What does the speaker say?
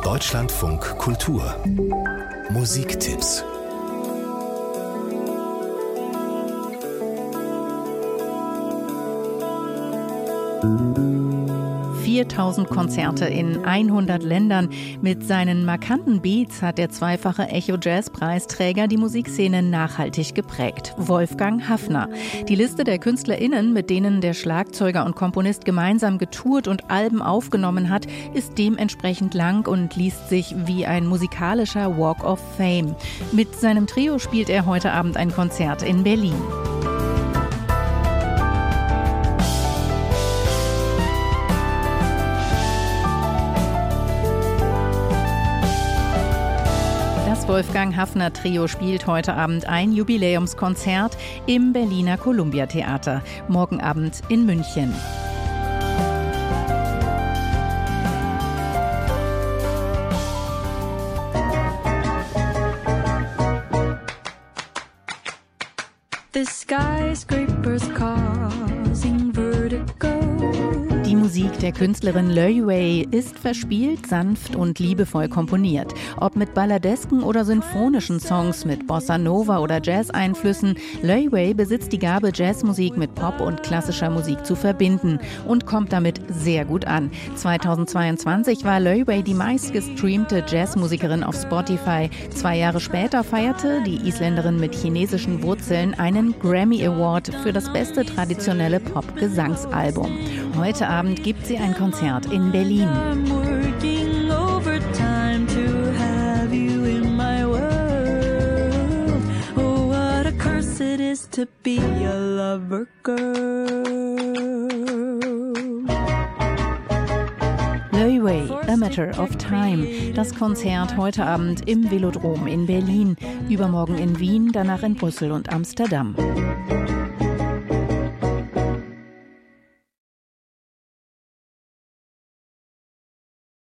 Deutschlandfunk Kultur Musiktipps. ...4.000 Konzerte in 100 Ländern. Mit seinen markanten Beats hat der zweifache Echo-Jazz-Preisträger die Musikszene nachhaltig geprägt. Wolfgang Haffner. Die Liste der KünstlerInnen, mit denen der Schlagzeuger und Komponist gemeinsam getourt und Alben aufgenommen hat, ist dementsprechend lang und liest sich wie ein musikalischer Walk of Fame. Mit seinem Trio spielt er heute Abend ein Konzert in Berlin. Das Wolfgang Haffner Trio spielt heute Abend ein Jubiläumskonzert im Berliner Columbia-Theater. Morgen Abend in München. The skyscrapers causing vertigo. Die Musik der Künstlerin Loi Wei ist verspielt, sanft und liebevoll komponiert. Ob mit balladesken oder sinfonischen Songs, mit Bossa Nova oder Jazz-Einflüssen, Loi Wei besitzt die Gabe, Jazzmusik mit Pop und klassischer Musik zu verbinden und kommt damit sehr gut an. 2022 war Loi Wei die meistgestreamte Jazzmusikerin auf Spotify. 2 Jahre später feierte die Isländerin mit chinesischen Wurzeln einen Grammy Award für das beste traditionelle Pop-Gesangsalbum. Heute Abend gibt sie ein Konzert in Berlin. I'm working overtime to have you in my world. Oh, what a curse it is to be a lover girl. Loi Wei, A Matter of Time. Das Konzert heute Abend im Velodrom in Berlin. Übermorgen in Wien, danach in Brüssel und Amsterdam.